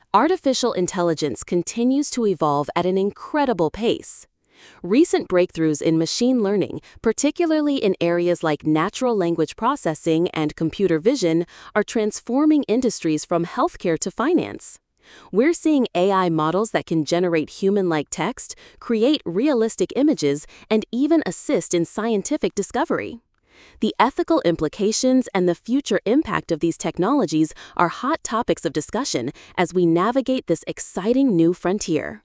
Artificial intelligence continues to evolve at an incredible pace. Recent breakthroughs in machine learning, particularly in areas like natural language processing and computer vision, are transforming industries from healthcare to finance. We're seeing AI models that can generate human-like text, create realistic images, and even assist in scientific discovery. The ethical implications and the future impact of these technologies are hot topics of discussion as we navigate this exciting new frontier.